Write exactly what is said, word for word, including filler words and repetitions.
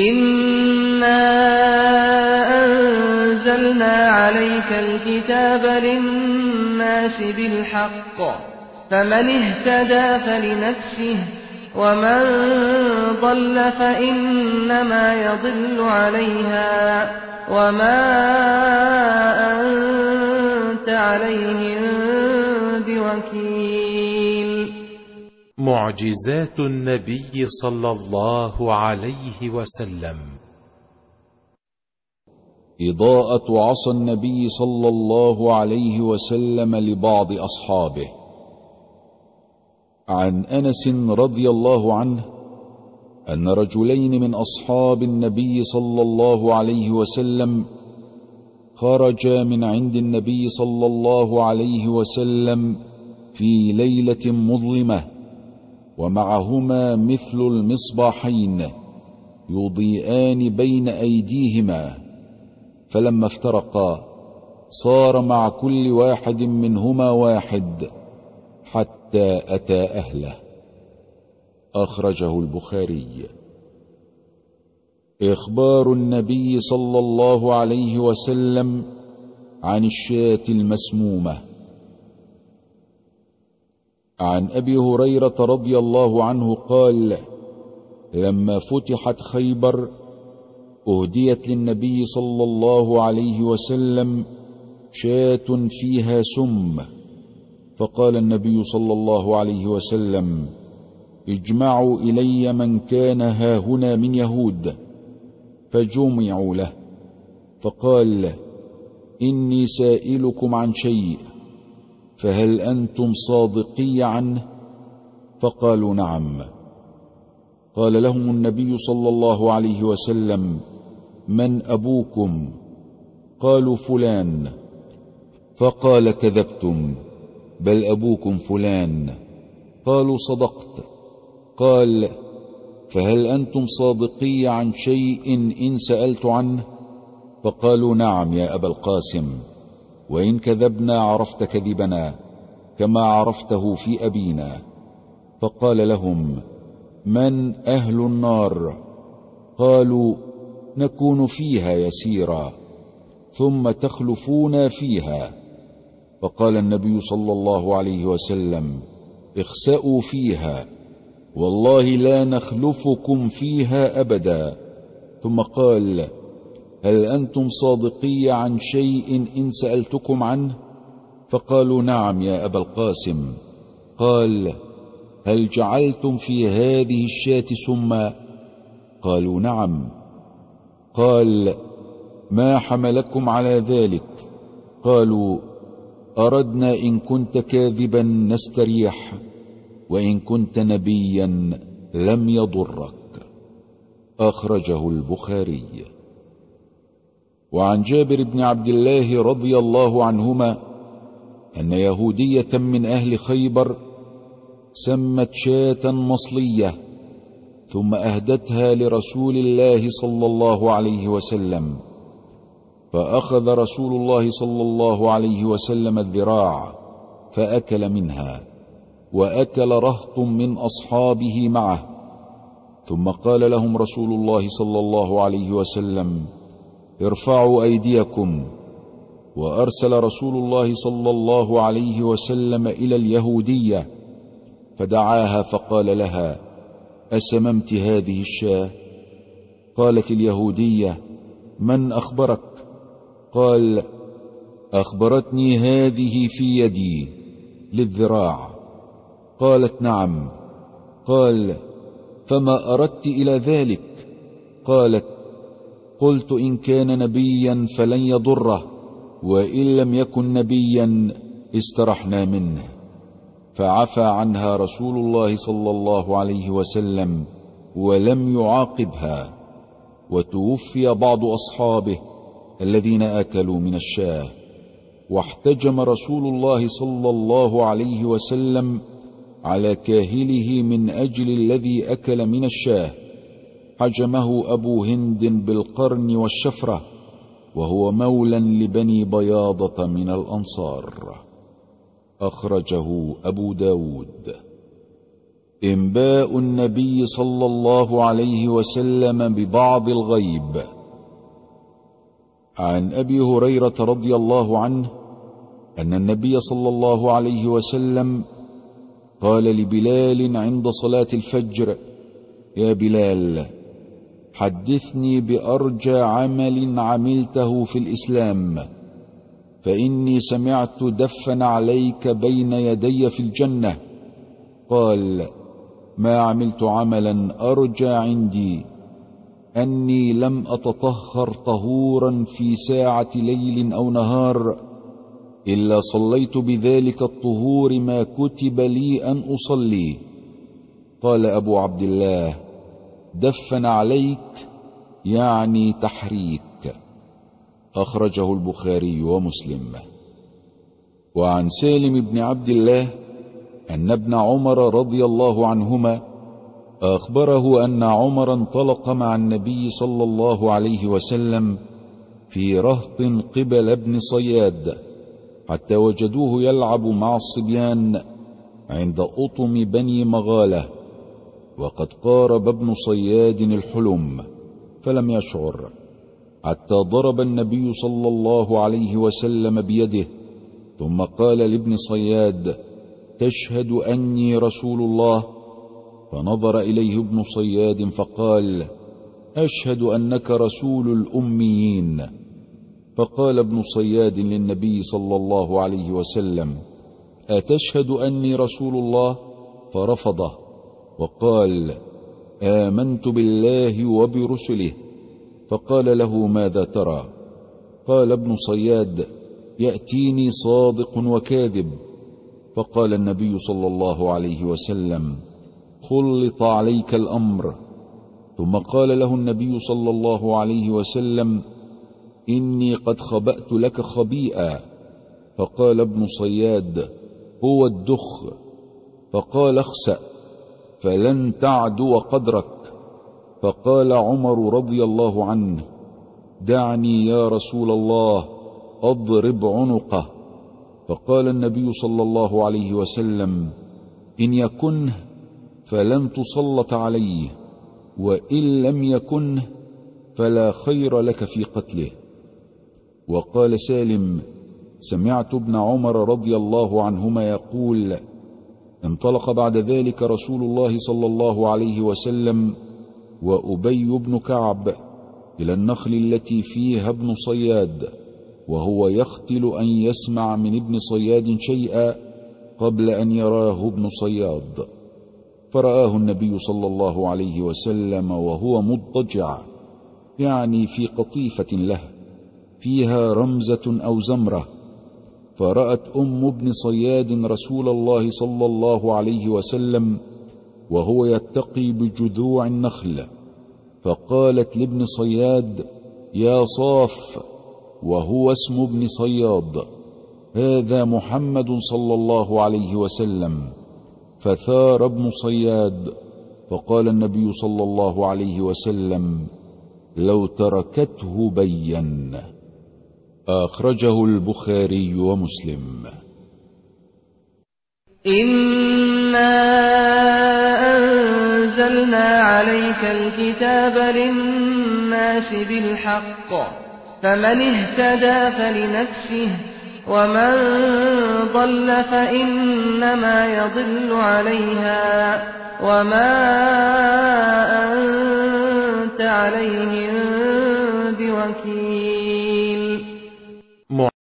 إنا أنزلنا عليك الكتاب للناس بالحق فمن اهتدى فلنفسه ومن ضل فإنما يضل عليها وما أنت عليهم بوكيل. معجزات النبي صلى الله عليه وسلم. إضاءة عصا النبي صلى الله عليه وسلم لبعض أصحابه. عن أنس رضي الله عنه أن رجلين من أصحاب النبي صلى الله عليه وسلم خرجا من عند النبي صلى الله عليه وسلم في ليلة مظلمة ومعهما مثل المصباحين يضيئان بين أيديهما، فلما افترقا صار مع كل واحد منهما واحد حتى أتى أهله. أخرجه البخاري. إخبار النبي صلى الله عليه وسلم عن الشاة المسمومة. عن أبي هريرة رضي الله عنه قال: لما فتحت خيبر أهديت للنبي صلى الله عليه وسلم شاة فيها سم، فقال النبي صلى الله عليه وسلم: اجمعوا إلي من كان هاهنا من يهود، فجمعوا له، فقال: إني سائلكم عن شيء فهل أنتم صادقي عنه؟ فقالوا: نعم. قال لهم النبي صلى الله عليه وسلم: من أبوكم؟ قالوا: فلان. فقال: كذبتم، بل أبوكم فلان. قالوا: صدقت. قال: فهل أنتم صادقي عن شيء إن سألت عنه؟ فقالوا: نعم يا أبا القاسم، وإن كذبنا عرفت كذبنا كما عرفته في أبينا. فقال لهم: من أهل النار؟ قالوا: نكون فيها يسيرا ثم تخلفون فيها. فقال النبي صلى الله عليه وسلم: اخسأوا فيها، والله لا نخلفكم فيها أبدا. ثم قال: هل أنتم صادقي عن شيء إن سألتكم عنه؟ فقالوا: نعم يا أبا القاسم. قال: هل جعلتم في هذه الشاة سما؟ قالوا: نعم. قال: ما حملكم على ذلك؟ قالوا: أردنا إن كنت كاذبا نستريح، وإن كنت نبيا لم يضرك. أخرجه البخاري. وعن جابر بن عبد الله رضي الله عنهما أن يهودية من أهل خيبر سمت شاة مصلية ثم أهدتها لرسول الله صلى الله عليه وسلم، فأخذ رسول الله صلى الله عليه وسلم الذراع فأكل منها، وأكل رهط من أصحابه معه. ثم قال لهم رسول الله صلى الله عليه وسلم: ارفعوا أيديكم. وأرسل رسول الله صلى الله عليه وسلم إلى اليهودية فدعاها فقال لها: أسممت هذه الشاة؟ قالت اليهودية: من أخبرك؟ قال: أخبرتني هذه في يدي للذراع. قالت: نعم. قال: فما أردت إلى ذلك؟ قالت: قلت إن كان نبيا فلن يضره، وإن لم يكن نبيا استرحنا منه. فعفى عنها رسول الله صلى الله عليه وسلم ولم يعاقبها. وتوفي بعض أصحابه الذين أكلوا من الشاة، واحتجم رسول الله صلى الله عليه وسلم على كاهله من أجل الذي أكل من الشاة. حجمه أبو هند بالقرن والشفرة، وهو مولى لبني بياضة من الأنصار. أخرجه أبو داود. إنباء النبي صلى الله عليه وسلم ببعض الغيب. عن أبي هريرة رضي الله عنه أن النبي صلى الله عليه وسلم قال لبلال عند صلاة الفجر: يا بلال، حدثني بأرجى عمل عملته في الإسلام، فإني سمعت دفن عليك بين يدي في الجنة. قال: ما عملت عملا أرجى عندي أني لم أتطهر طهورا في ساعة ليل أو نهار إلا صليت بذلك الطهور ما كتب لي أن أصلي. قال أبو عبد الله: دفن عليك يعني تحريك. أخرجه البخاري ومسلم. وعن سالم بن عبد الله أن ابن عمر رضي الله عنهما أخبره أن عمر انطلق مع النبي صلى الله عليه وسلم في رهط قبل ابن صياد حتى وجدوه يلعب مع الصبيان عند أطم بني مغالة، وقد قارب ابن صياد الحلم فلم يشعر، حتى ضرب النبي صلى الله عليه وسلم بيده، ثم قال لابن صياد: تشهد أني رسول الله؟ فنظر إليه ابن صياد فقال: أشهد أنك رسول الأميين. فقال ابن صياد للنبي صلى الله عليه وسلم: أتشهد أني رسول الله؟ فرفضه وقال: آمنت بالله وبرسله. فقال له: ماذا ترى؟ قال ابن صياد: يأتيني صادق وكاذب. فقال النبي صلى الله عليه وسلم: خلط عليك الأمر. ثم قال له النبي صلى الله عليه وسلم: إني قد خبأت لك خبيئا. فقال ابن صياد: هو الدخ. فقال: اخسأ فلن تعدو قدرك. فقال عمر رضي الله عنه: دعني يا رسول الله أضرب عنقه. فقال النبي صلى الله عليه وسلم: إن يكنه فلن تسلط عليه، وإن لم يكنه فلا خير لك في قتله. وقال سالم: سمعت ابن عمر رضي الله عنهما يقول: انطلق بعد ذلك رسول الله صلى الله عليه وسلم وأبي بن كعب إلى النخل التي فيها ابن صياد، وهو يختل أن يسمع من ابن صياد شيئا قبل أن يراه ابن صياد. فرآه النبي صلى الله عليه وسلم وهو مضطجع، يعني في قطيفة له فيها رمزة أو زمرة. فرأت أم ابن صياد رسول الله صلى الله عليه وسلم وهو يتقي بجذوع النخل، فقالت لابن صياد: يا صاف، وهو اسم ابن صياد، هذا محمد صلى الله عليه وسلم. فثار ابن صياد، فقال النبي صلى الله عليه وسلم: لو تركته بين. أخرجه البخاري ومسلم. إنا أنزلنا عليك الكتاب للناس بالحق، فمن اهتدى فلنفسه، ومن ضل فإنما يضل عليها، وما أنت عليهم بوكيل.